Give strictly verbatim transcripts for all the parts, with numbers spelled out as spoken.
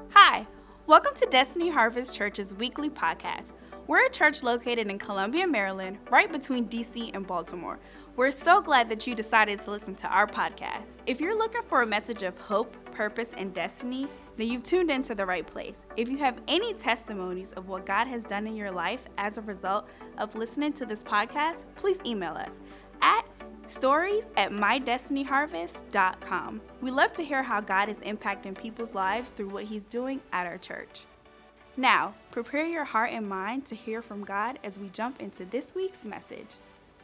Hi, welcome to Destiny Harvest Church's weekly podcast. We're a church located in Columbia, Maryland, right between D C and Baltimore. We're so glad that you decided to listen to our podcast. If you're looking for a message of hope, purpose, and destiny, then you've tuned into the right place. If you have any testimonies of what God has done in your life as a result of listening to this podcast, please email us at stories at my destiny harvest dot com. We love to hear how God is impacting people's lives through what he's doing at our church. Now, prepare your heart and mind to hear from God as we jump into this week's message.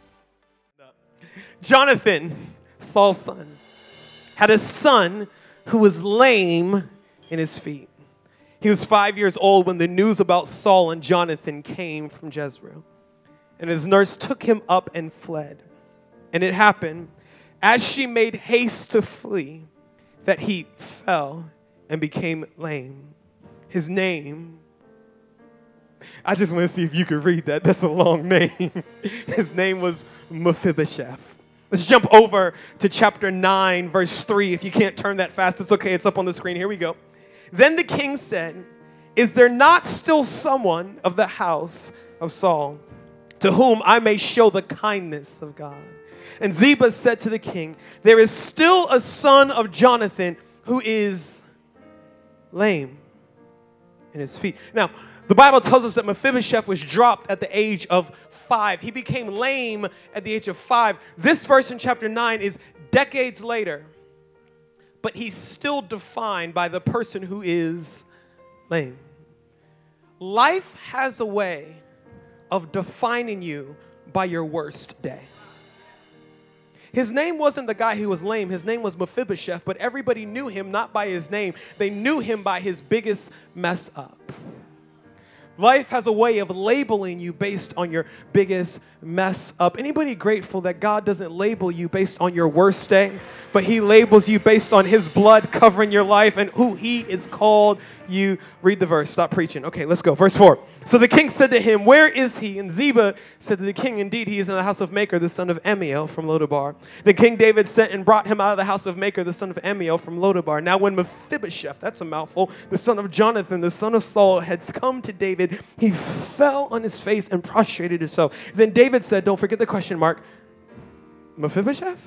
Jonathan, Saul's son, had a son who was lame in his feet. He was five years old when the news about Saul and Jonathan came from Jezreel. And his nurse took him up and fled. And it happened, as she made haste to flee, that he fell and became lame. His name, I just want to see if you could read that. That's a long name. His name was Mephibosheth. Let's jump over to chapter nine, verse three. If you can't turn that fast, it's okay. It's up on the screen. Here we go. Then the king said, "Is there not still someone of the house of Saul to whom I may show the kindness of God?" And Ziba said to the king, "There is still a son of Jonathan who is lame in his feet." Now, the Bible tells us that Mephibosheth was dropped at the age of five. He became lame at the age of five. This verse in chapter nine is decades later, but he's still defined by the person who is lame. Life has a way of defining you by your worst day. His name wasn't the guy who was lame. His name was Mephibosheth, but everybody knew him not by his name. They knew him by his biggest mess up. Life has a way of labeling you based on your biggest mess up. Anybody grateful that God doesn't label you based on your worst day, but he labels you based on his blood covering your life and who he is called you? Read the verse. Stop preaching. Okay, let's go. Verse four. So the king said to him, "Where is he?" And Ziba said to the king, "Indeed, he is in the house of Machir, the son of Ammiel from Lodabar." Then King David sent and brought him out of the house of Machir, the son of Ammiel from Lodabar. Now when Mephibosheth, that's a mouthful, the son of Jonathan, the son of Saul, had come to David, he fell on his face and prostrated himself. Then David said, don't forget the question mark, "Mephibosheth?"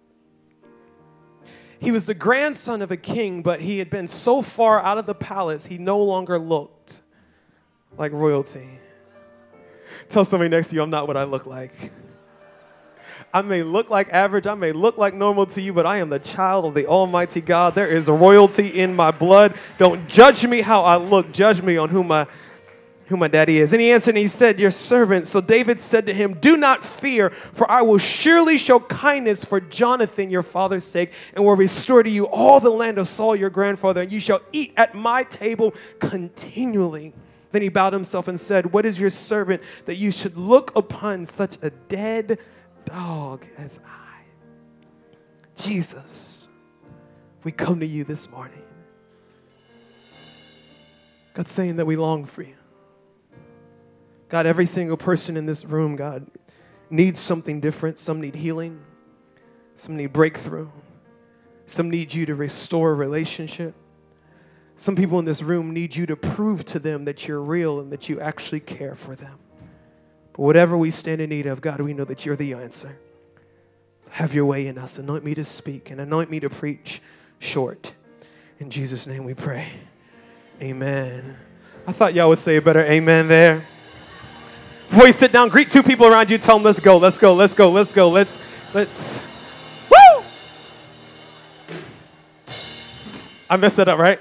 He was the grandson of a king, but he had been so far out of the palace, he no longer looked like royalty. Tell somebody next to you, I'm not what I look like. I may look like average, I may look like normal to you, but I am the child of the Almighty God. There is a royalty in my blood. Don't judge me how I look. Judge me on who my who my daddy is. And he answered and he said, "Your servant." So David said to him, "Do not fear, for I will surely show kindness for Jonathan, your father's sake, and will restore to you all the land of Saul, your grandfather, and you shall eat at my table continually." Then he bowed himself and said, "What is your servant that you should look upon such a dead dog as I?" Jesus, we come to you this morning. God's saying that we long for you. God, every single person in this room, God, needs something different. Some need healing. Some need breakthrough. Some need you to restore a relationship. Some people in this room need you to prove to them that you're real and that you actually care for them. But whatever we stand in need of, God, we know that you're the answer. So have your way in us. Anoint me to speak and anoint me to preach short. In Jesus' name we pray. Amen. I thought y'all would say a better amen there. Before you sit down, greet two people around you. Tell them, let's go, let's go, let's go, let's go, let's, let's, woo! I messed that up, right?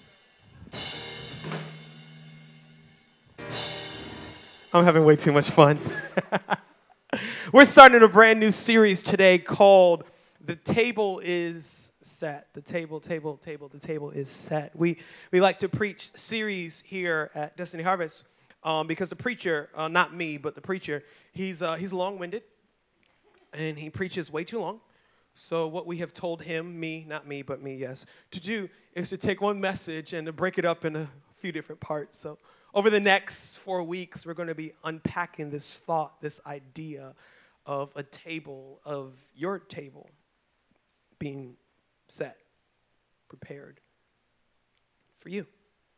I'm having way too much fun. We're starting a brand new series today called The Table is Set. The table, table, table, the table is set. We we like to preach series here at Destiny Harvest um, because the preacher, uh, not me, but the preacher, he's uh, he's long-winded and he preaches way too long. So what we have told him, me, not me, but me, yes, to do is to take one message and to break it up in a few different parts. So over the next four weeks, we're going to be unpacking this thought, this idea of a table, of your table being set, prepared for you.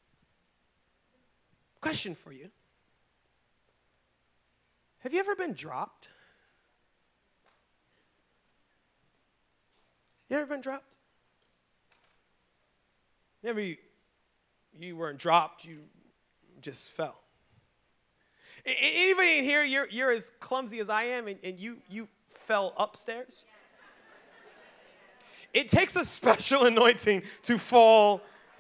Question for you. Have you ever been dropped? You ever been dropped? Maybe you, you weren't dropped, you just fell. A- anybody in here, you're, you're as clumsy as I am, and, and you, you fell upstairs? It takes a special anointing to fall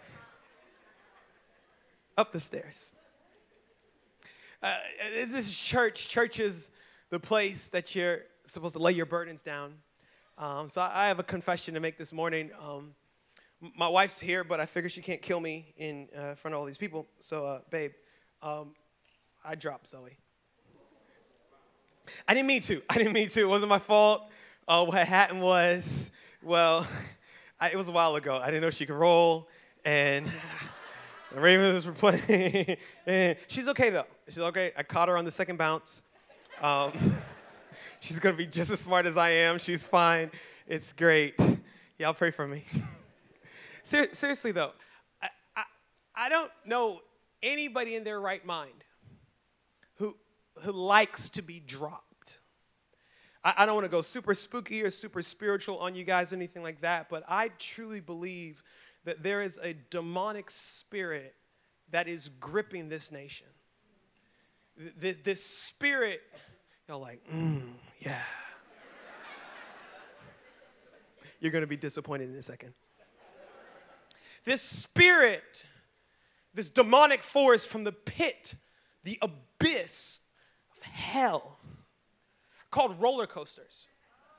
up the stairs. Uh, this is church. Church is the place that you're supposed to lay your burdens down. Um, so I have a confession to make this morning. Um, my wife's here, but I figure she can't kill me in uh, front of all these people. So, uh, babe, um, I dropped Zoe. I didn't mean to. I didn't mean to. It wasn't my fault. Uh, what happened was, well, I, it was a while ago. I didn't know she could roll, and the Ravens were playing. And she's okay, though. She's okay. I caught her on the second bounce. Um, she's going to be just as smart as I am. She's fine. It's great. Y'all pray for me. Ser- seriously, though, I, I, I don't know anybody in their right mind who, who likes to be dropped. I, I don't want to go super spooky or super spiritual on you guys or anything like that, but I truly believe that there is a demonic spirit that is gripping this nation. This, this spirit, y'all like, mm, yeah. You're going to be disappointed in a second. This spirit, this demonic force from the pit, the abyss of hell, called roller coasters.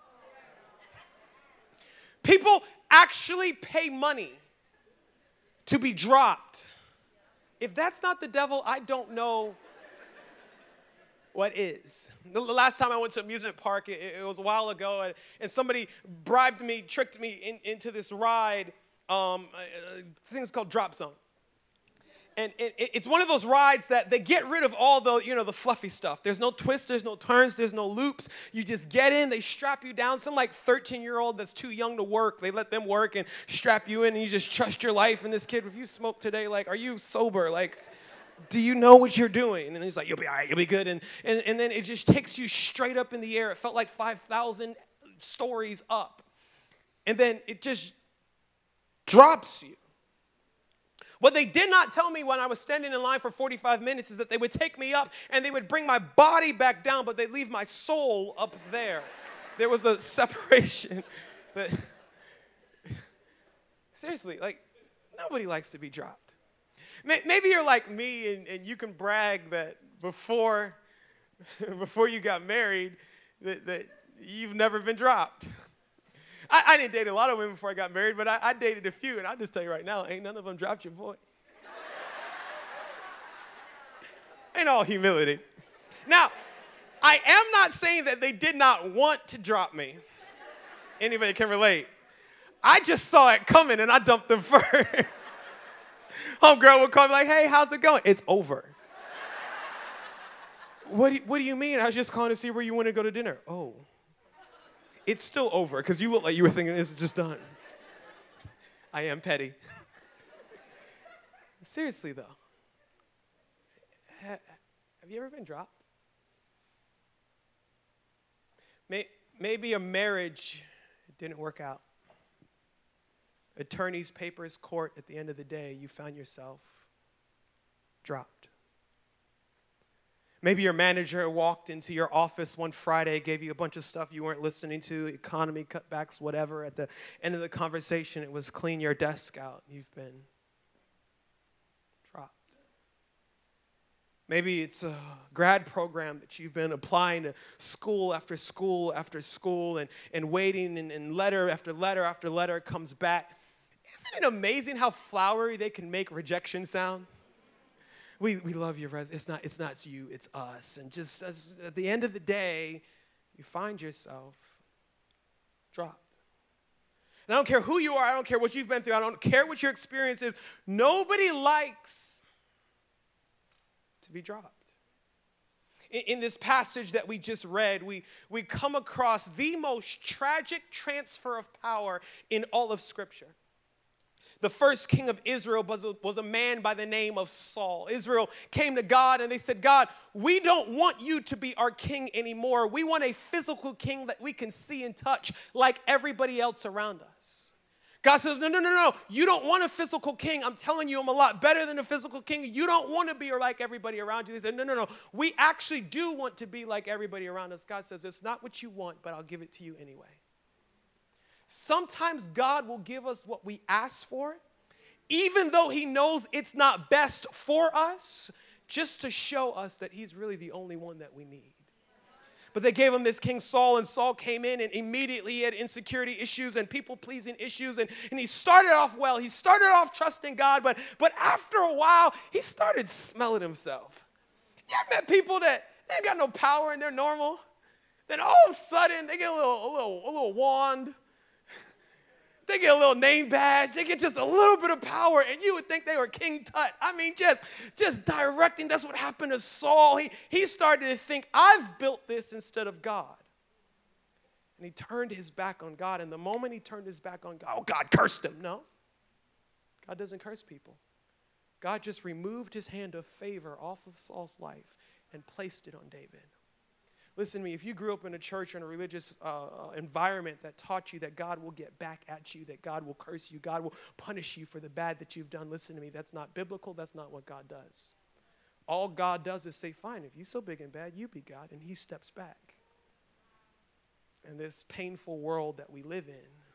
People actually pay money to be dropped. If that's not the devil, I don't know what is. The last time I went to an amusement park, it, it was a while ago, and, and somebody bribed me, tricked me in, into this ride. Um, I think it's called Drop Zone. And it, it's one of those rides that they get rid of all the, you know, the fluffy stuff. There's no twists, there's no turns, there's no loops. You just get in, they strap you down. Some like thirteen-year-old that's too young to work, they let them work and strap you in, and you just trust your life. And this kid, if you smoke today, like, are you sober? Like, do you know what you're doing? And he's like, you'll be all right, you'll be good. And, and, and then it just takes you straight up in the air. It felt like five thousand stories up. And then it just drops you. What they did not tell me when I was standing in line for forty-five minutes is that they would take me up and they would bring my body back down, but they'd leave my soul up there. There was a separation. But seriously, like, nobody likes to be dropped. Maybe you're like me and, and you can brag that before, before you got married, that, that you've never been dropped. I, I didn't date a lot of women before I got married, but I, I dated a few, and I'll just tell you right now, ain't none of them dropped your boy. In all humility. Now, I am not saying that they did not want to drop me. Anybody can relate. I just saw it coming, and I dumped them first. Homegirl would call me like, hey, how's it going? It's over. What do you, what do you mean? I was just calling to see where you want to go to dinner. Oh. It's still over, because you look like you were thinking this is just done. I am petty. Seriously, though. Ha- have you ever been dropped? May- maybe a marriage didn't work out. Attorneys, papers, court, at the end of the day, you found yourself dropped. Maybe your manager walked into your office one Friday, gave you a bunch of stuff you weren't listening to, economy cutbacks, whatever. At the end of the conversation, it was clean your desk out. You've been dropped. Maybe it's a grad program that you've been applying to school after school after school and, and waiting, and, and letter after letter after letter comes back. Isn't it amazing how flowery they can make rejection sound? We we love your res. It's not it's not you. It's us. And just as, at the end of the day, you find yourself dropped. And I don't care who you are. I don't care what you've been through. I don't care what your experience is. Nobody likes to be dropped. In, in this passage that we just read, we we come across the most tragic transfer of power in all of Scripture. The first king of Israel was a, was a man by the name of Saul. Israel came to God and they said, God, we don't want you to be our king anymore. We want a physical king that we can see and touch like everybody else around us. God says, no, no, no, no. You don't want a physical king. I'm telling you, I'm a lot better than a physical king. You don't want to be like everybody around you. They said, no, no, no. We actually do want to be like everybody around us. God says, it's not what you want, but I'll give it to you anyway. Sometimes God will give us what we ask for, even though he knows it's not best for us, just to show us that he's really the only one that we need. But they gave him this King Saul, and Saul came in, and immediately he had insecurity issues and people-pleasing issues, and, and he started off well. He started off trusting God, but, but after a while, he started smelling himself. You ever met people that they ain't got no power and they're normal? Then all of a sudden, they get a little, a little, a little wand. They get a little name badge. They get just a little bit of power, and you would think they were King Tut. I mean, just, just directing. That's what happened to Saul. He, he started to think, I've built this instead of God. And he turned his back on God, and the moment he turned his back on God, oh, God cursed him. No, God doesn't curse people. God just removed his hand of favor off of Saul's life and placed it on David. Listen to me, if you grew up in a church or in a religious uh, environment that taught you that God will get back at you, that God will curse you, God will punish you for the bad that you've done, listen to me, that's not biblical, that's not what God does. All God does is say, fine, if you're so big and bad, you be God, and he steps back. In this painful world that we live in,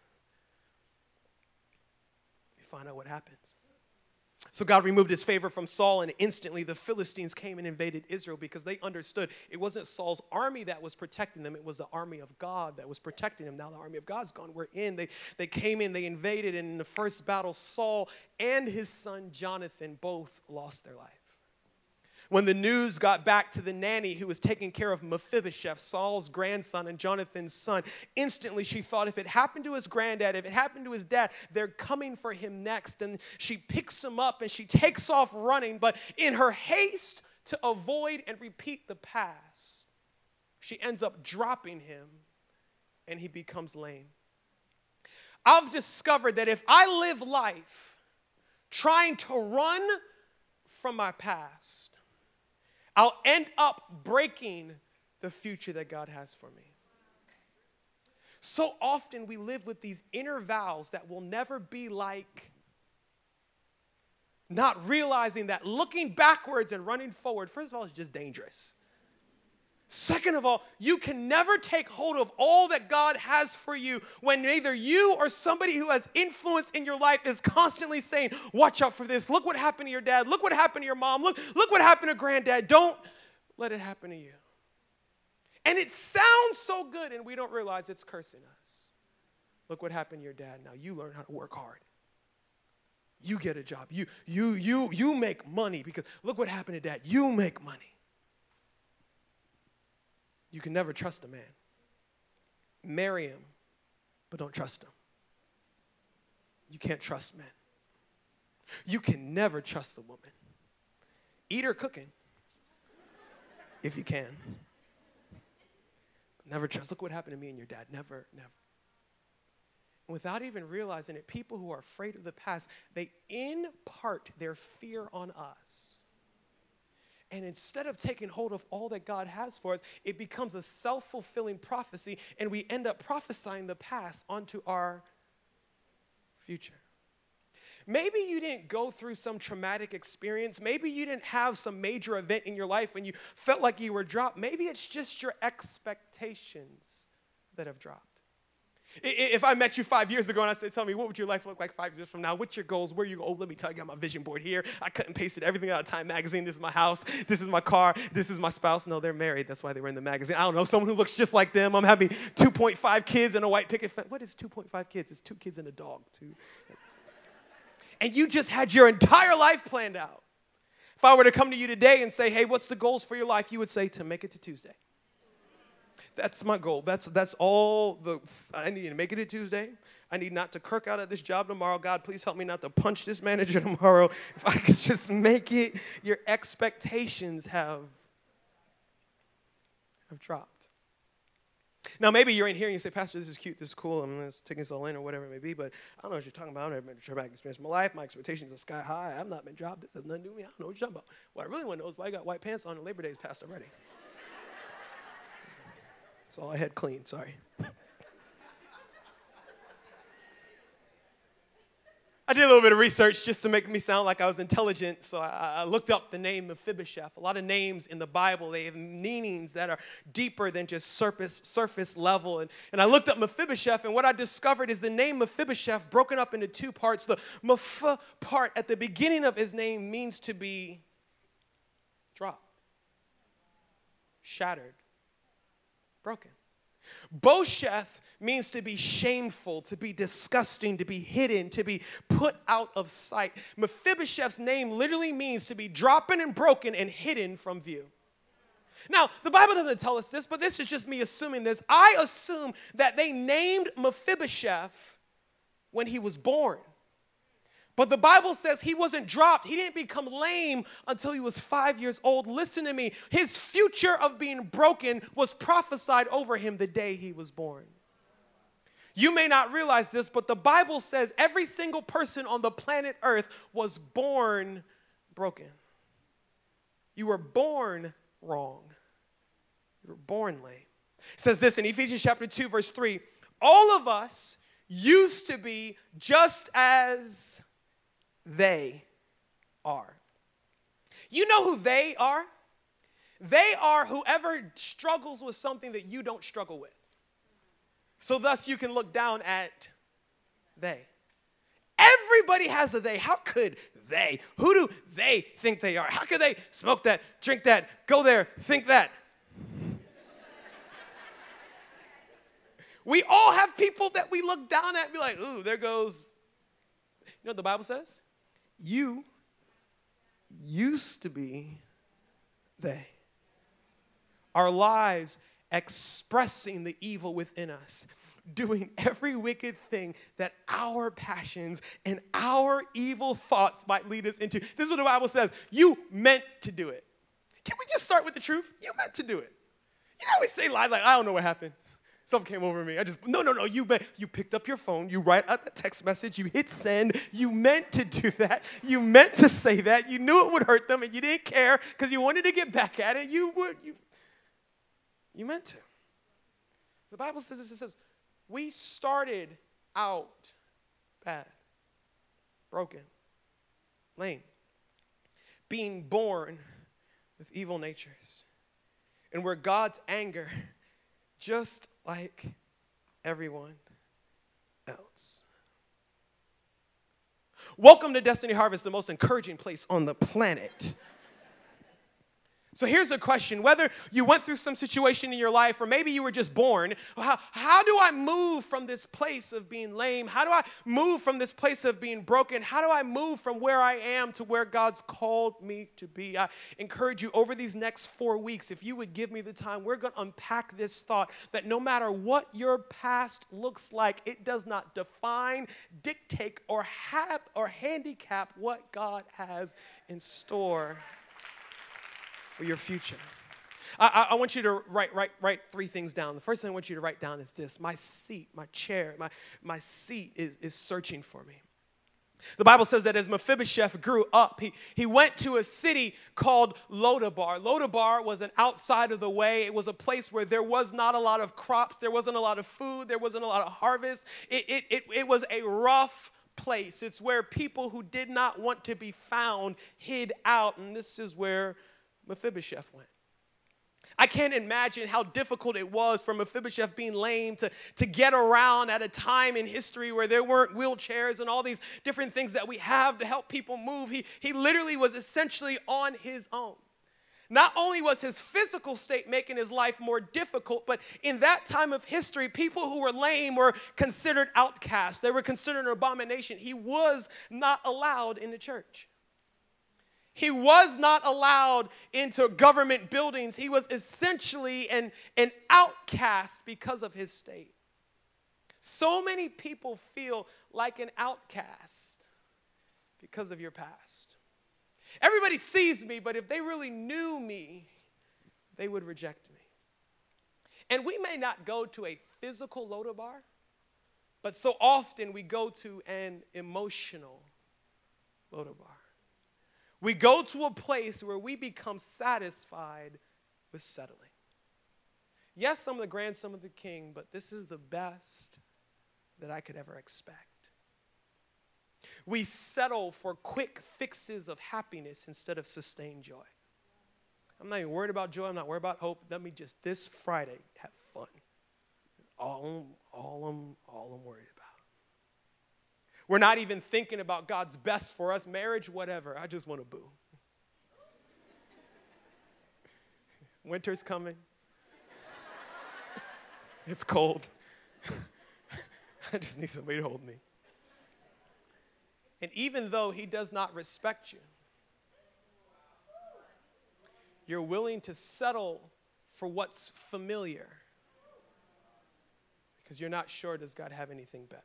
we find out what happens. So God removed his favor from Saul, and instantly the Philistines came and invaded Israel because they understood it wasn't Saul's army that was protecting them. It was the army of God that was protecting them. Now the army of God's gone. We're in. They, they came in. They invaded. And in the first battle, Saul and his son Jonathan both lost their life. When the news got back to the nanny who was taking care of Mephibosheth, Saul's grandson and Jonathan's son, instantly she thought if it happened to his granddad, if it happened to his dad, they're coming for him next. And she picks him up and she takes off running. But in her haste to avoid and repeat the past, she ends up dropping him and he becomes lame. I've discovered that if I live life trying to run from my past, I'll end up breaking the future that God has for me. So often we live with these inner vows that will never be like not realizing that looking backwards and running forward, first of all, is just dangerous. Second of all, you can never take hold of all that God has for you when either you or somebody who has influence in your life is constantly saying, watch out for this. Look what happened to your dad. Look what happened to your mom. Look, look what happened to granddad. Don't let it happen to you. And it sounds so good, and we don't realize it's cursing us. Look what happened to your dad. Now you learn how to work hard. You get a job. You, you, you, you make money because look what happened to dad. You make money. You can never trust a man. Marry him, but don't trust him. You can't trust men. You can never trust a woman. Eat her cooking, if you can. But never trust. Look what happened to me and your dad. Never, never. And without even realizing it, people who are afraid of the past, they impart their fear on us. And instead of taking hold of all that God has for us, it becomes a self-fulfilling prophecy, and we end up prophesying the past onto our future. Maybe you didn't go through some traumatic experience. Maybe you didn't have some major event in your life when you felt like you were dropped. Maybe it's just your expectations that have dropped. If I met you five years ago and I said, tell me, what would your life look like five years from now? What's your goals? Where are you going? Oh, let me tell you, I got my vision board here. I cut and pasted everything out of Time magazine. This is my house. This is my car. This is my spouse. No, they're married. That's why they were in the magazine. I don't know, someone who looks just like them. I'm having two point five kids and a white picket fence. What is two point five kids? It's two kids and a dog. Two. And you just had your entire life planned out. If I were to come to you today and say, hey, what's the goals for your life? You would say, to make it to Tuesday. That's my goal. That's that's all the, I need to make it to Tuesday. I need not to kirk out at this job tomorrow. God, please help me not to punch this manager tomorrow. If I could just make it, your expectations have, have dropped. Now, maybe you're in here and you say, Pastor, this is cute, this is cool, I'm just taking this all in or whatever it may be, but I don't know what you're talking about. I've never been a traumatic experience in my life. My expectations are sky high. I've not been dropped. This has nothing to do with me. I don't know what you're talking about. What I really want to know is why you got white pants on and Labor Day's passed already. That's all I had clean, sorry. I did a little bit of research just to make me sound like I was intelligent, so I, I looked up the name Mephibosheth. A lot of names in the Bible, they have meanings that are deeper than just surface, surface level. And, and I looked up Mephibosheth, and what I discovered is the name Mephibosheth broken up into two parts. The Meph part at the beginning of his name means to be dropped, shattered, broken. Bosheth means to be shameful, to be disgusting, to be hidden, to be put out of sight. Mephibosheth's name literally means to be dropping and broken and hidden from view. Now, the Bible doesn't tell us this, but this is just me assuming this. I assume that they named Mephibosheth when he was born. But the Bible says he wasn't dropped. He didn't become lame until he was five years old. Listen to me. His future of being broken was prophesied over him the day he was born. You may not realize this, but the Bible says every single person on the planet Earth was born broken. You were born wrong. You were born lame. It says this in Ephesians chapter two, verse three. All of us used to be just as they are. You know who they are? They are whoever struggles with something that you don't struggle with. So thus you can look down at they. Everybody has a they. How could they? Who do they think they are? How could they smoke that, drink that, go there, think that? We all have people that we look down at and be like, ooh, there goes. You know what the Bible says? You used to be they. Our lives expressing the evil within us, doing every wicked thing that our passions and our evil thoughts might lead us into. This is what the Bible says. You meant to do it. Can we just start with the truth? You meant to do it. You know, we say lies like, I don't know what happened. Something came over me. I just, no, no, no, you meant, you picked up your phone, you write out a text message, you hit send, you meant to do that, you meant to say that, you knew it would hurt them, and you didn't care because you wanted to get back at it, you would, you, you meant to. The Bible says this, it says, we started out bad, broken, lame, being born with evil natures, and where God's anger just like everyone else. Welcome to Destiny Harvest, the most encouraging place on the planet. So here's a question. Whether you went through some situation in your life or maybe you were just born, how, how do I move from this place of being lame? How do I move from this place of being broken? How do I move from where I am to where God's called me to be? I encourage you over these next four weeks, if you would give me the time, we're going to unpack this thought that no matter what your past looks like, it does not define, dictate, or, have, or handicap what God has in store for your future. I, I, I want you to write, write, write three things down. The first thing I want you to write down is this. My seat, my chair, my, my seat is, is searching for me. The Bible says that as Mephibosheth grew up, he, he went to a city called Lodabar. Lodabar was an outside of the way. It was a place where there was not a lot of crops. There wasn't a lot of food. There wasn't a lot of harvest. It, it, it, it was a rough place. It's where people who did not want to be found hid out, and this is where Mephibosheth went. I can't imagine how difficult it was for Mephibosheth being lame to, to get around at a time in history where there weren't wheelchairs and all these different things that we have to help people move. He, he literally was essentially on his own. Not only was his physical state making his life more difficult, but in that time of history, people who were lame were considered outcasts. They were considered an abomination. He was not allowed in the church. He was not allowed into government buildings. He was essentially an, an outcast because of his state. So many people feel like an outcast because of your past. Everybody sees me, but if they really knew me, they would reject me. And we may not go to a physical Lodabar, but so often we go to an emotional Lodabar. We go to a place where we become satisfied with settling. Yes, I'm the grandson of the king, but this is the best that I could ever expect. We settle for quick fixes of happiness instead of sustained joy. I'm not even worried about joy. I'm not worried about hope. Let me just, this Friday, have fun. All, all, I'm, all I'm worried about. We're not even thinking about God's best for us, marriage, whatever. I just want to boo. Winter's coming. It's cold. I just need somebody to hold me. And even though he does not respect you, you're willing to settle for what's familiar because you're not sure, does God have anything better?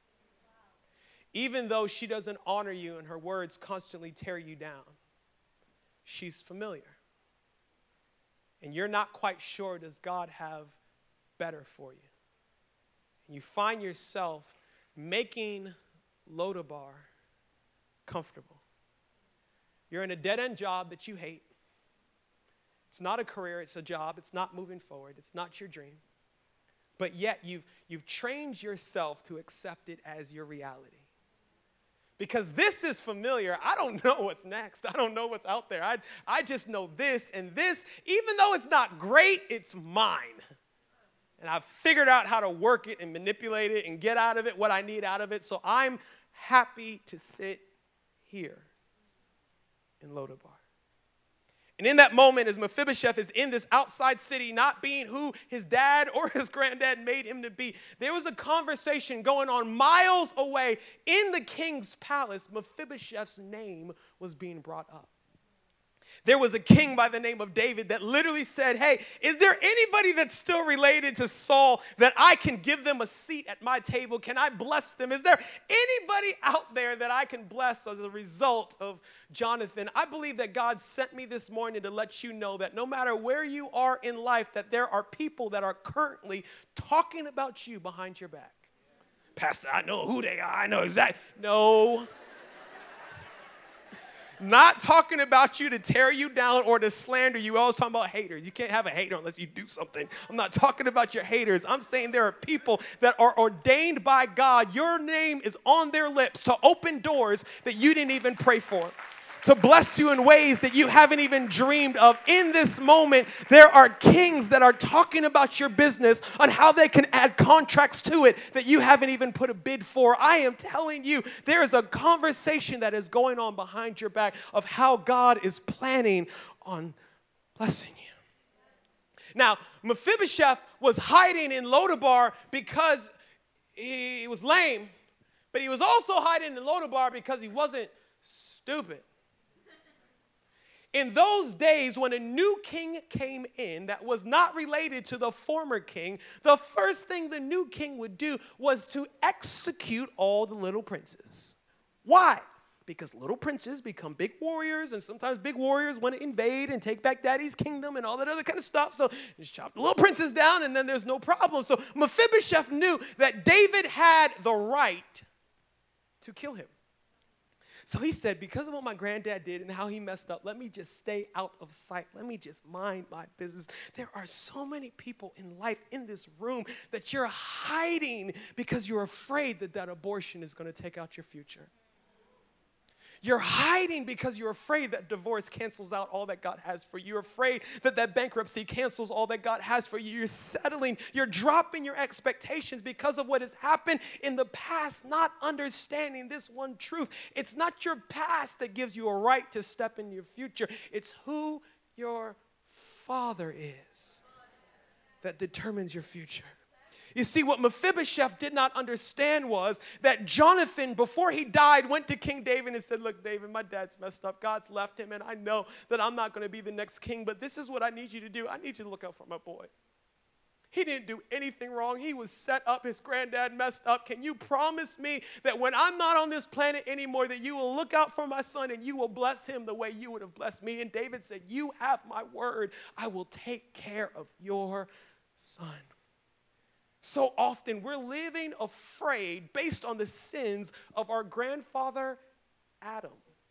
Even though she doesn't honor you and her words constantly tear you down, she's familiar. And you're not quite sure, does God have better for you? And you find yourself making Lodabar comfortable. You're in a dead-end job that you hate. It's not a career, it's a job. It's not moving forward. It's not your dream. But yet you've, you've trained yourself to accept it as your reality. Because this is familiar. I don't know what's next. I don't know what's out there. I, I just know this and this. Even though it's not great, it's mine. And I've figured out how to work it and manipulate it and get out of it what I need out of it. So I'm happy to sit here in Lodabar. And in that moment, as Mephibosheth is in this outside city, not being who his dad or his granddad made him to be, there was a conversation going on miles away in the king's palace. Mephibosheth's name was being brought up. There was a king by the name of David that literally said, hey, is there anybody that's still related to Saul that I can give them a seat at my table? Can I bless them? Is there anybody out there that I can bless as a result of Jonathan? I believe that God sent me this morning to let you know that no matter where you are in life, that there are people that are currently talking about you behind your back. Pastor, I know who they are. I know exactly. No. Not talking about you to tear you down or to slander you. I was talking about haters. You can't have a hater unless you do something. I'm not talking about your haters. I'm saying there are people that are ordained by God. Your name is on their lips to open doors that you didn't even pray for, to bless you in ways that you haven't even dreamed of. In this moment, there are kings that are talking about your business on how they can add contracts to it that you haven't even put a bid for. I am telling you, there is a conversation that is going on behind your back of how God is planning on blessing you. Now, Mephibosheth was hiding in Lodabar because he was lame, but he was also hiding in Lodabar because he wasn't stupid. In those days, when a new king came in that was not related to the former king, the first thing the new king would do was to execute all the little princes. Why? Because little princes become big warriors, and sometimes big warriors want to invade and take back daddy's kingdom and all that other kind of stuff. So just chop the little princes down, and then there's no problem. So Mephibosheth knew that David had the right to kill him. So he said, because of what my granddad did and how he messed up, let me just stay out of sight. Let me just mind my business. There are so many people in life in this room that you're hiding because you're afraid that that abortion is going to take out your future. You're hiding because you're afraid that divorce cancels out all that God has for you. You're afraid that that bankruptcy cancels all that God has for you. You're settling. You're dropping your expectations because of what has happened in the past, not understanding this one truth. It's not your past that gives you a right to step in your future. It's who your Father is that determines your future. You see, what Mephibosheth did not understand was that Jonathan, before he died, went to King David and said, look, David, my dad's messed up. God's left him, and I know that I'm not going to be the next king, but this is what I need you to do. I need you to look out for my boy. He didn't do anything wrong. He was set up. His granddad messed up. Can you promise me that when I'm not on this planet anymore, that you will look out for my son and you will bless him the way you would have blessed me? And David said, you have my word. I will take care of your son. So often we're living afraid based on the sins of our grandfather Adam.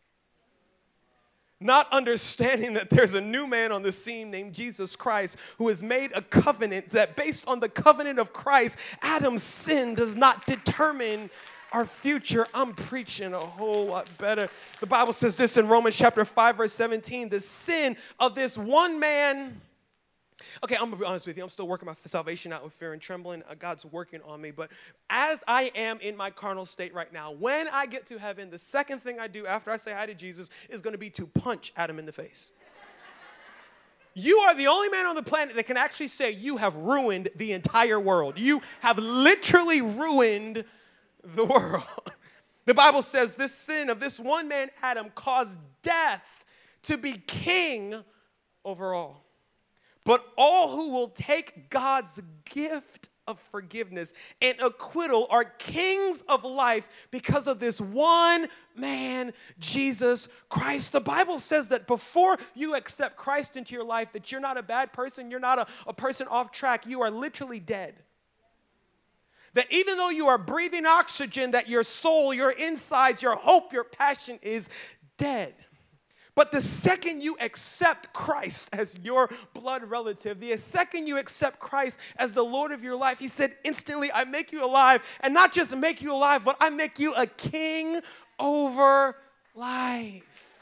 Not understanding that there's a new man on the scene named Jesus Christ who has made a covenant that based on the covenant of Christ, Adam's sin does not determine our future. I'm preaching a whole lot better. The Bible says this in Romans chapter five, verse seventeen, the sin of this one man. Okay, I'm going to be honest with you. I'm still working my salvation out with fear and trembling. Uh, God's working on me. But as I am in my carnal state right now, when I get to heaven, the second thing I do after I say hi to Jesus is going to be to punch Adam in the face. You are the only man on the planet that can actually say you have ruined the entire world. You have literally ruined the world. The Bible says this sin of this one man, Adam, caused death to be king over all. But all who will take God's gift of forgiveness and acquittal are kings of life because of this one man, Jesus Christ. The Bible says that before you accept Christ into your life, that you're not a bad person, you're not a, a person off track, you are literally dead. That even though you are breathing oxygen, that your soul, your insides, your hope, your passion is dead. But the second you accept Christ as your blood relative, the second you accept Christ as the Lord of your life, he said, instantly, I make you alive. And not just make you alive, but I make you a king over life.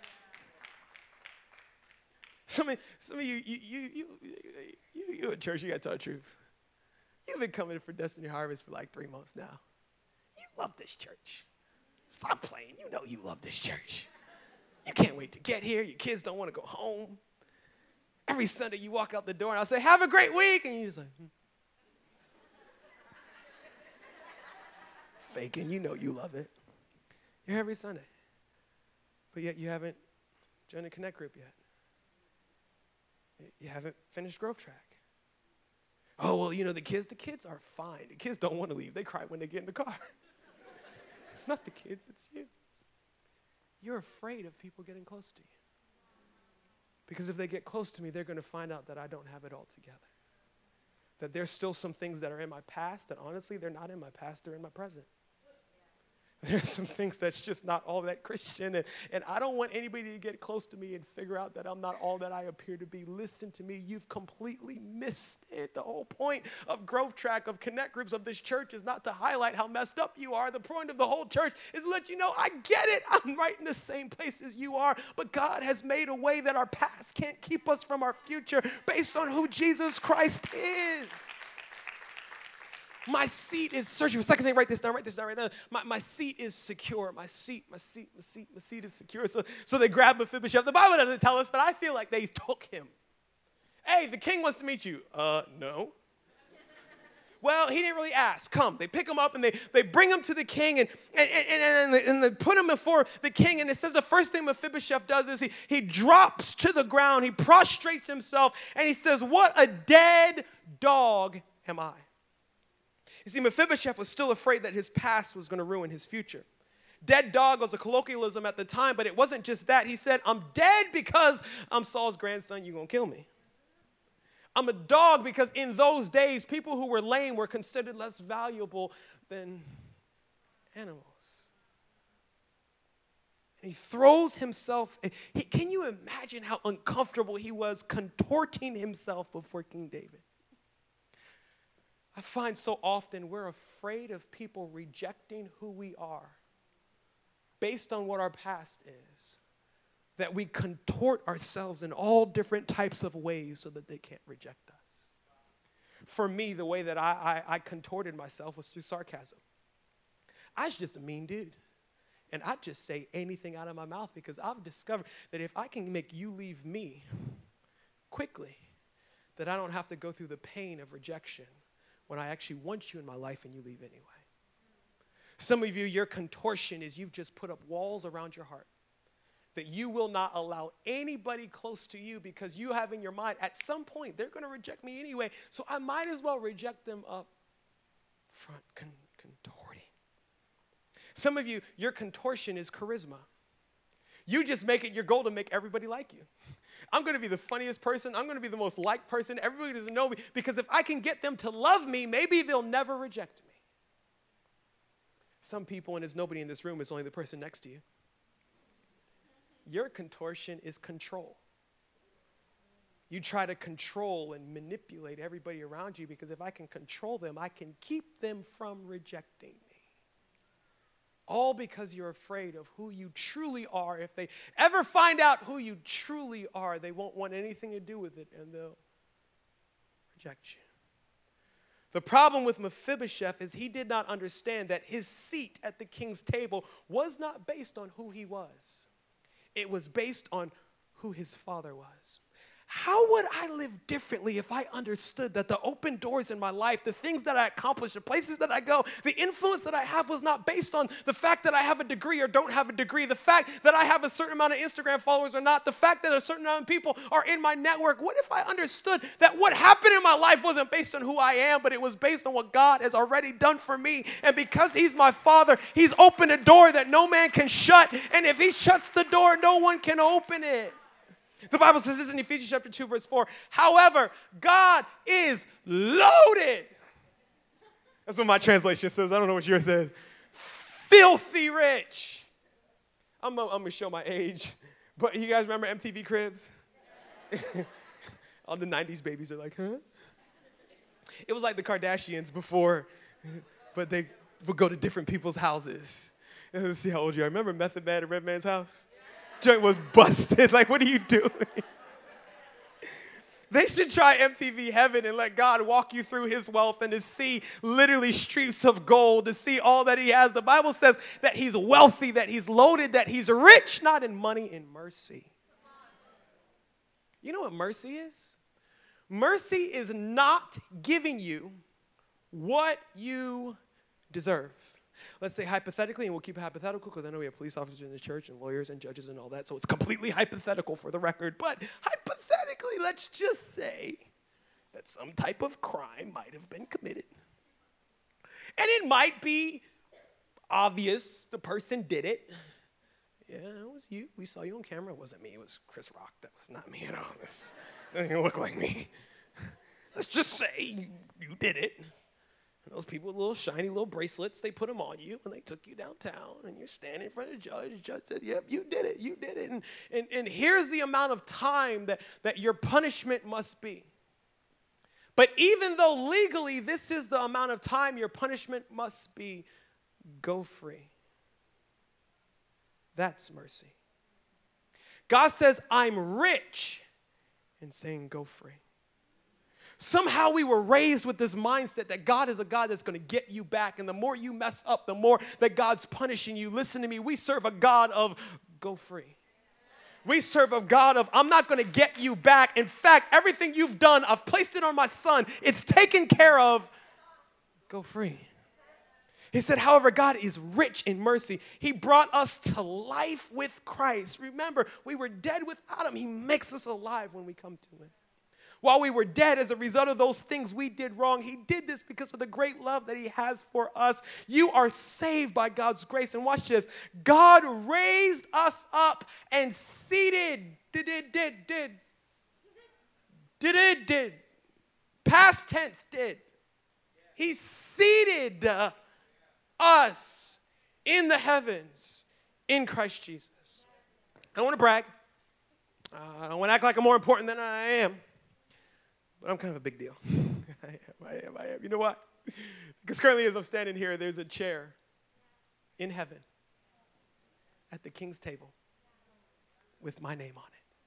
Some of, some of you, you, you, you, you, you at church, you got to tell the truth. You've been coming for Destiny Harvest for like three months now. You love this church. Stop playing. You know you love this church. You can't wait to get here. Your kids don't want to go home. Every Sunday you walk out the door and I'll say, have a great week. And you're just like, hmm. Faking, you know you love it. You're here every Sunday. But yet you haven't joined a Connect group yet. You haven't finished Growth Track. Oh, well, you know, the kids, the kids are fine. The kids don't want to leave. They cry when they get in the car. It's not the kids, it's you. You're afraid of people getting close to you. Because if they get close to me, they're going to find out that I don't have it all together. That there's still some things that are in my past that honestly, they're not in my past, they're in my present. There's some things that's just not all that Christian, and, and I don't want anybody to get close to me and figure out that I'm not all that I appear to be. Listen to me, you've completely missed it. The whole point of Growth Track, of Connect Groups, of this church is not to highlight how messed up you are. The point of the whole church is to let you know, I get it. I'm right in the same place as you are, but God has made a way that our past can't keep us from our future based on who Jesus Christ is. My seat is secure. Second thing, write this down, write this down right now. My, my seat is secure. My seat, my seat, my seat, my seat is secure. So, so they grabbed Mephibosheth. The Bible doesn't tell us, but I feel like they took him. Hey, the king wants to meet you. Uh, no. Well, he didn't really ask. Come. They pick him up and they, they bring him to the king and, and, and, and, they, and they put him before the king. And it says the first thing Mephibosheth does is he, he drops to the ground. He prostrates himself and he says, what a dead dog am I. You see, Mephibosheth was still afraid that his past was going to ruin his future. Dead dog was a colloquialism at the time, but it wasn't just that. He said, I'm dead because I'm Saul's grandson. You're going to kill me. I'm a dog because in those days, people who were lame were considered less valuable than animals. And he throws himself. He, can you imagine how uncomfortable he was contorting himself before King David? I find so often we're afraid of people rejecting who we are based on what our past is, that we contort ourselves in all different types of ways so that they can't reject us. For me, the way that I, I, I contorted myself was through sarcasm. I was just a mean dude. And I'd just say anything out of my mouth because I've discovered that if I can make you leave me quickly, that I don't have to go through the pain of rejection when I actually want you in my life and you leave anyway. Some of you, your contortion is you've just put up walls around your heart that you will not allow anybody close to you because you have in your mind, at some point, they're going to reject me anyway, so I might as well reject them up front, con- contorting. Some of you, your contortion is charisma. You just make it your goal to make everybody like you. I'm going to be the funniest person. I'm going to be the most liked person. Everybody doesn't know me. Because if I can get them to love me, maybe they'll never reject me. Some people, and there's nobody in this room, it's only the person next to you. Your contortion is control. You try to control and manipulate everybody around you because if I can control them, I can keep them from rejecting me. All because you're afraid of who you truly are. If they ever find out who you truly are, they won't want anything to do with it and they'll reject you. The problem with Mephibosheth is he did not understand that his seat at the king's table was not based on who he was. It was based on who his father was. How would I live differently if I understood that the open doors in my life, the things that I accomplish, the places that I go, the influence that I have was not based on the fact that I have a degree or don't have a degree, the fact that I have a certain amount of Instagram followers or not, the fact that a certain amount of people are in my network? What if I understood that what happened in my life wasn't based on who I am, but it was based on what God has already done for me? And because he's my father, he's opened a door that no man can shut. And if he shuts the door, no one can open it. The Bible says this in Ephesians chapter two, verse four. However, God is loaded. That's what my translation says. I don't know what yours says. Filthy rich. I'm, I'm going to show my age. But you guys remember M T V Cribs? All the nineties babies are like, huh? It was like the Kardashians before, but they would go to different people's houses. Let's see how old you are. Remember Method Man at Redman's house? Joint was busted. Like, what are you doing? They should try M T V Heaven and let God walk you through his wealth and to see literally streets of gold, to see all that he has. The Bible says that he's wealthy, that he's loaded, that he's rich, not in money, in mercy. You know what mercy is? Mercy is not giving you what you deserve. Let's say hypothetically, and we'll keep it hypothetical because I know we have police officers in the church and lawyers and judges and all that, so it's completely hypothetical for the record. But hypothetically, let's just say that some type of crime might have been committed. And it might be obvious the person did it. Yeah, it was you. We saw you on camera. It wasn't me. It was Chris Rock. That was not me at all. This doesn't look like me. Let's just say you, you did it. And those people with little shiny little bracelets, they put them on you and they took you downtown and you're standing in front of the judge. The judge said, yep, you did it, you did it. And, and, and here's the amount of time that, that your punishment must be. But even though legally this is the amount of time your punishment must be, go free. That's mercy. God says, I'm rich, and saying go free. Somehow we were raised with this mindset that God is a God that's going to get you back. And the more you mess up, the more that God's punishing you. Listen to me. We serve a God of go free. We serve a God of I'm not going to get you back. In fact, everything you've done, I've placed it on my son. It's taken care of. Go free. He said, however, God is rich in mercy. He brought us to life with Christ. Remember, we were dead without him. He makes us alive when we come to him. While we were dead as a result of those things we did wrong, he did this because of the great love that he has for us. You are saved by God's grace. And watch this. God raised us up and seated, did, did, did, did, did, did, did, past tense, did. He seated uh, us in the heavens in Christ Jesus. I don't want to brag. Uh, I don't want to act like I'm more important than I am. But I'm kind of a big deal. I am, I am, I am. You know what? Because currently as I'm standing here, there's a chair in heaven at the king's table with my name on it.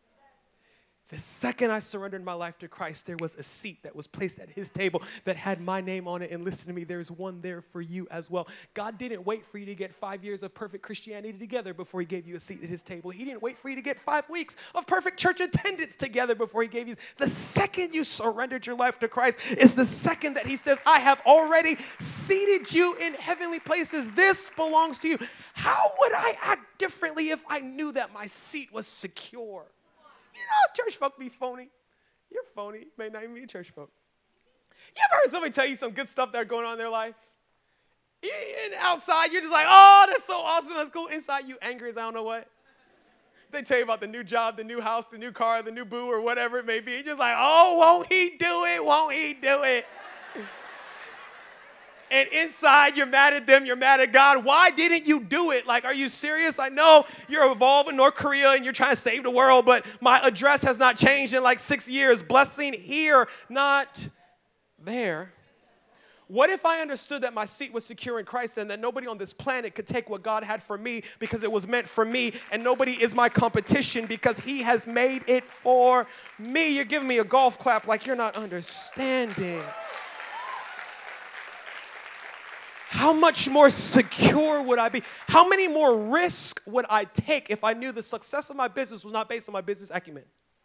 The second I surrendered my life to Christ, there was a seat that was placed at his table that had my name on it. And listen to me, there's one there for you as well. God didn't wait for you to get five years of perfect Christianity together before he gave you a seat at his table. He didn't wait for you to get five weeks of perfect church attendance together before he gave you. The second you surrendered your life to Christ is the second that he says, I have already seated you in heavenly places. This belongs to you. How would I act differently if I knew that my seat was secure? You know, church folk be phony. You're phony. You may not even be a church folk. You ever heard somebody tell you some good stuff that's going on in their life? And outside, you're just like, oh, that's so awesome. That's cool. Inside, you angry as I don't know what. they tell you about the new job, the new house, the new car, the new boo, or whatever it may be. You're just like, oh, won't he do it? Won't he do it? And inside, you're mad at them, you're mad at God. Why didn't you do it? Like, are you serious? I know you're involved in North Korea and you're trying to save the world, but my address has not changed in like six years. Blessing here, not there. What if I understood that my seat was secure in Christ and that nobody on this planet could take what God had for me because it was meant for me, and nobody is my competition because he has made it for me? You're giving me a golf clap like you're not understanding. How much more secure would I be? How many more risks would I take if I knew the success of my business was not based on my business acumen?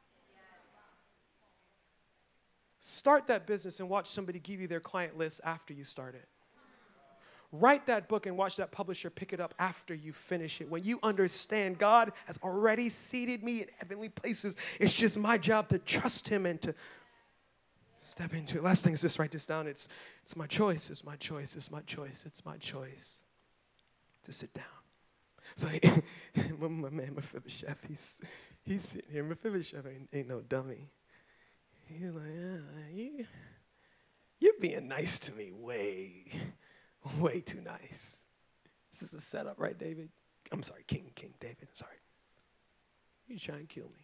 Start that business and watch somebody give you their client list after you start it. Write that book and watch that publisher pick it up after you finish it. When you understand God has already seated me in heavenly places, it's just my job to trust him and to step into it. Last thing is just write this down. It's, it's my choice. It's my choice. It's my choice. It's my choice to sit down. So my man Mephibosheth, he's, he's sitting here. Mephibosheth ain't, ain't no dummy. He's like, yeah, you, you're being nice to me way, way too nice. This is the setup, right, David? I'm sorry, King, King David. I'm sorry. You trying to kill me.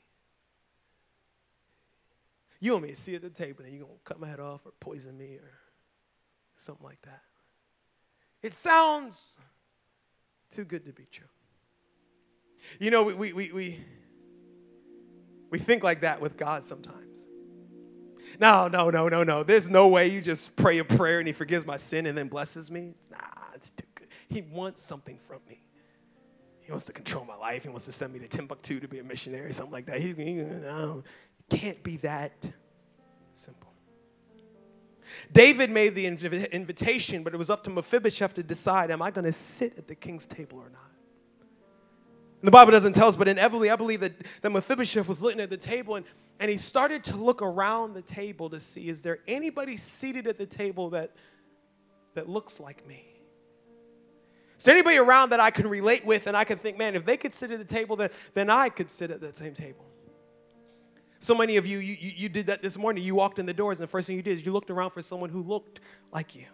You want me to sit at the table and you're going to cut my head off or poison me or something like that. It sounds too good to be true. You know, we we we we, we think like that with God sometimes. No, no, no, no, no. There's no way you just pray a prayer and he forgives my sin and then blesses me. Nah, it's too good. He wants something from me. He wants to control my life. He wants to send me to Timbuktu to be a missionary, something like that. He, he no, it can't be that simple. David made the inv- invitation, but it was up to Mephibosheth to decide, am I going to sit at the king's table or not? And the Bible doesn't tell us, but inevitably, I believe that, that Mephibosheth was looking at the table, and, and he started to look around the table to see, is there anybody seated at the table that, that looks like me? Is there anybody around that I can relate with and I can think, man, if they could sit at the table, then, then I could sit at that same table? So many of you, you, you, you did that this morning. You walked in the doors, and the first thing you did is you looked around for someone who looked like you.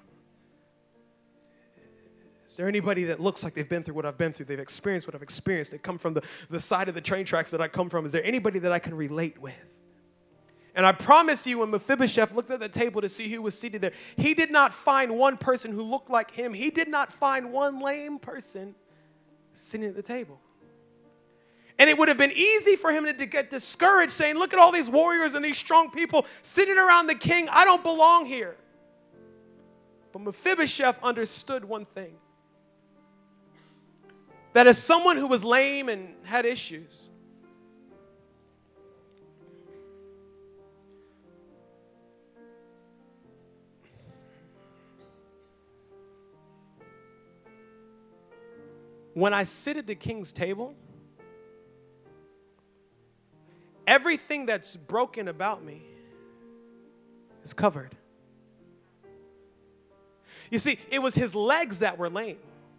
Is there anybody that looks like they've been through what I've been through? They've experienced what I've experienced. They come from the, the side of the train tracks that I come from. Is there anybody that I can relate with? And I promise you, when Mephibosheth looked at the table to see who was seated there, he did not find one person who looked like him. He did not find one lame person sitting at the table. And it would have been easy for him to, to get discouraged, saying, look at all these warriors and these strong people sitting around the king. I don't belong here. But Mephibosheth understood one thing. That as someone who was lame and had issues, when I sit at the king's table, everything that's broken about me is covered. You see, it was his legs that were lame.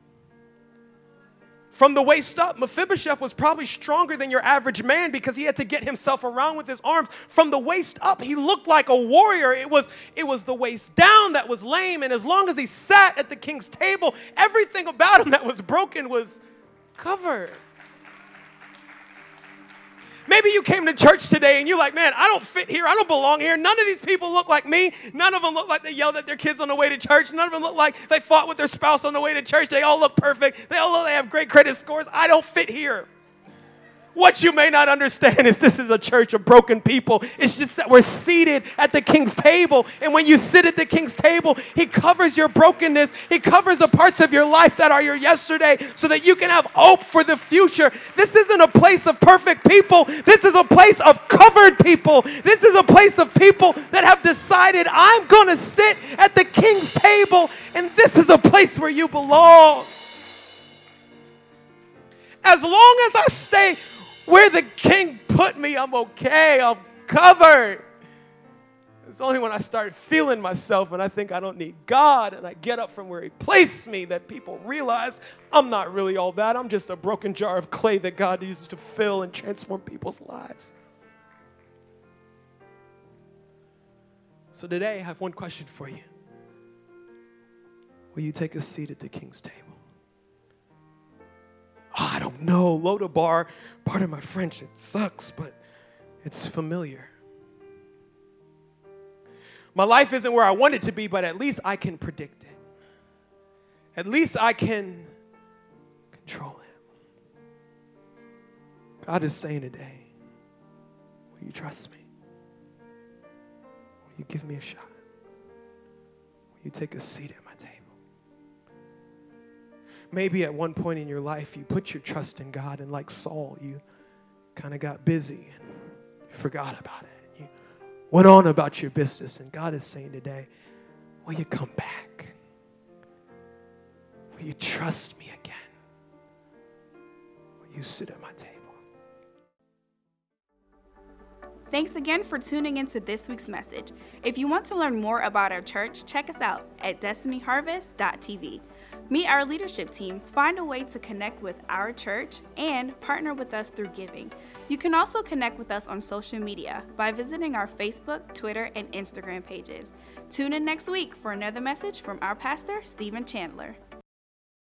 From the waist up, Mephibosheth was probably stronger than your average man because he had to get himself around with his arms. From the waist up, he looked like a warrior. It was, it was the waist down that was lame. And as long as he sat at the king's table, everything about him that was broken was covered. Maybe you came to church today and you're like, man, I don't fit here. I don't belong here. None of these people look like me. None of them look like they yelled at their kids on the way to church. None of them look like they fought with their spouse on the way to church. They all look perfect. They all look, they have great credit scores. I don't fit here. What you may not understand is this is a church of broken people. It's just that we're seated at the king's table. And when you sit at the king's table, he covers your brokenness. He covers the parts of your life that are your yesterday so that you can have hope for the future. This isn't a place of perfect people. This is a place of covered people. This is a place of people that have decided, I'm going to sit at the king's table, and this is a place where you belong. As long as I stay where the king put me, I'm okay. I'm covered. It's only when I start feeling myself and I think I don't need God and I get up from where he placed me that people realize I'm not really all that. I'm just a broken jar of clay that God uses to fill and transform people's lives. So today I have one question for you. Will you take a seat at the King's table? Oh, I don't know. Lodabar, part of my French, it sucks, but it's familiar. My life isn't where I want it to be, but at least I can predict it. At least I can control it. God is saying today, will you trust me? Will you give me a shot? Will you take a seat at my table? Maybe at one point in your life, you put your trust in God, and like Saul, you kind of got busy and forgot about it. You went on about your business, and God is saying today, will you come back? Will you trust me again? Will you sit at my table? Thanks again for tuning into this week's message. If you want to learn more about our church, check us out at destiny harvest dot t v. Meet our leadership team, find a way to connect with our church, and partner with us through giving. You can also connect with us on social media by visiting our Facebook, Twitter, and Instagram pages. Tune in next week for another message from our pastor, Stephen Chandler.